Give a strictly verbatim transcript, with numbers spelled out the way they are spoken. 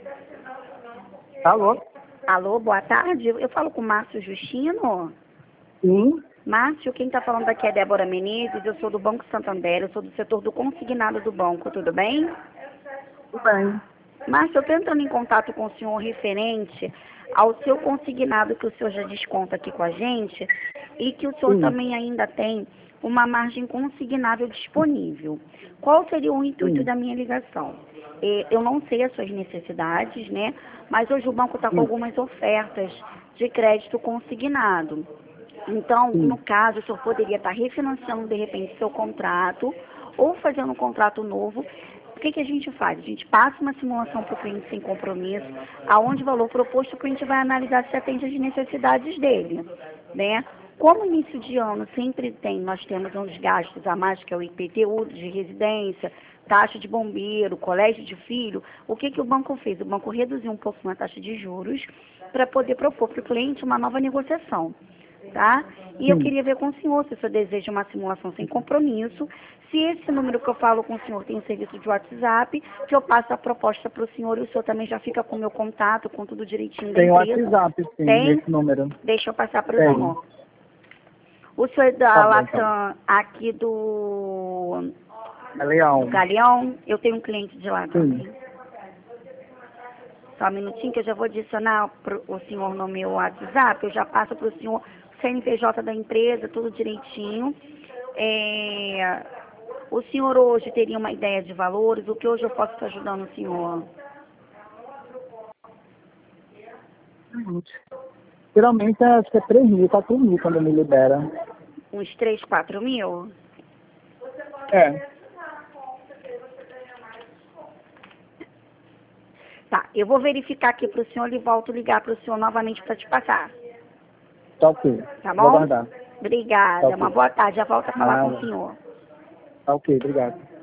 Alô? Alô, boa tarde. Eu falo com o Márcio Justino. Sim. Márcio, quem está falando aqui é Débora Menezes, eu sou do Banco Santander, eu sou do setor do consignado do banco, tudo bem? Tudo bem. Márcio, eu estou entrando em contato com o senhor referente ao seu consignado que o senhor já desconta aqui com a gente e que o senhor Sim. também ainda tem uma margem consignável disponível. Qual seria o intuito Sim. da minha ligação? Eh, Eu não sei as suas necessidades, né? Mas hoje o banco está com Sim. algumas ofertas de crédito consignado. Então, Sim. no caso, o senhor poderia estar refinanciando, de repente, seu contrato ou fazendo um contrato novo. O que, que a gente faz? A gente passa uma simulação para o cliente sem compromisso, aonde o valor proposto o cliente vai analisar se atende às necessidades dele, né? Como início de ano sempre tem, nós temos uns gastos a mais, que é o I P T U de residência, taxa de bombeiro, colégio de filho, o que, que o banco fez? O banco reduziu um pouquinho a taxa de juros para poder propor para o cliente uma nova negociação. Tá? E eu Sim. queria ver com o senhor se o senhor deseja uma simulação sem compromisso, se esse número que eu falo com o senhor tem um serviço de WhatsApp, que eu passo a proposta para o senhor e o senhor também já fica com o meu contato, com tudo direitinho da Tem o empresa. WhatsApp, sim, Tem? nesse número. Deixa eu passar para o Tem. senhor. O senhor é Tá da bom, então. Latam aqui do, É Leão. do Galeão, eu tenho um cliente de lá Sim. também. Só um minutinho que eu já vou adicionar pro, o senhor no meu WhatsApp, eu já passo para o senhor o C N P J da empresa, tudo direitinho. É, o senhor hoje teria uma ideia de valores? O que hoje eu posso estar ajudando o senhor? Geralmente acho que é três mil, quatro mil quando me libera. Uns três, quatro mil? É. Tá, eu vou verificar aqui para o senhor e volto a ligar para o senhor novamente para te passar. Tá ok. Tá Vou bom? aguardar. Obrigada, Tá uma ok. boa tarde. Já volto a falar com o Nada. senhor. Tá ok, obrigado.